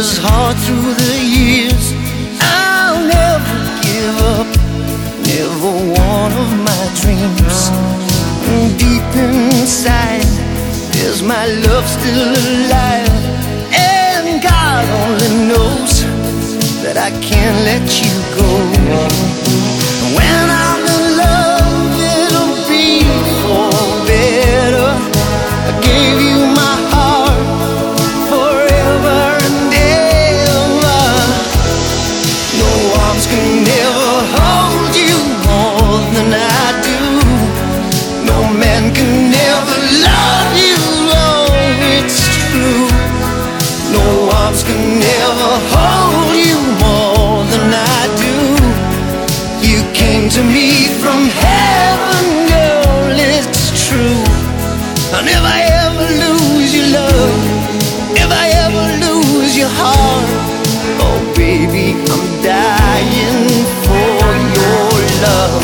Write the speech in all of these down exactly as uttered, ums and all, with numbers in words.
was hard through the years. I'll never give up, never one of my dreams. Deep inside, is my love still alive? And God only knows that I can't let you go. When I'm in love, it'll be for better. I gave you my heart forever and ever. No arms can ever hold you more than I do. No man can ever love you, oh, it's true. No arms can ever hold you more than I do. You came to me from heaven, girl, it's true. I'll never ever lose your love, never ever lose your heart. Oh baby, I'm dying for your love.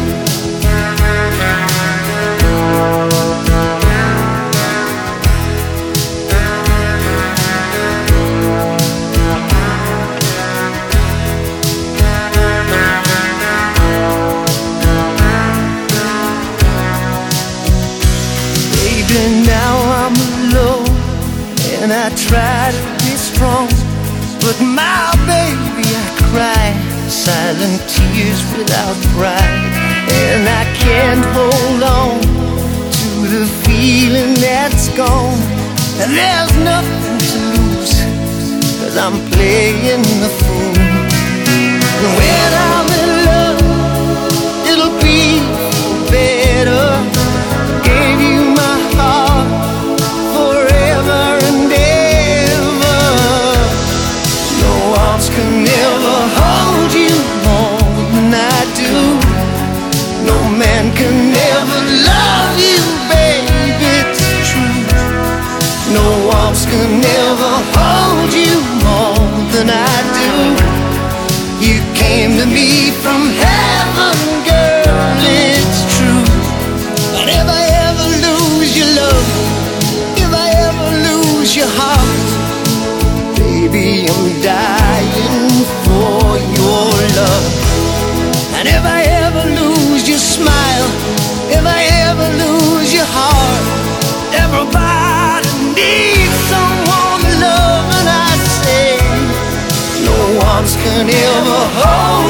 Now I'm alone and I try to be strong, but my baby, I cry silent tears without pride. And I can't hold on to the feeling that's gone. And there's nothing to lose, 'cause I'm playing the fool. And when I'm in love, it'll be better. Gave you my heart forever and ever. No arms can ever hold you more than I do. No man can ever love you, baby, it's true. No arms can ever hold you more than I do. You came to me from heaven, girl, it's true. I'll never ever lose your love, if I ever lose your heart. Baby, I'm dying for your love. And if I ever lose your smile, if I ever lose your heart. Everybody needs someone to love, and I say no arms can ever hold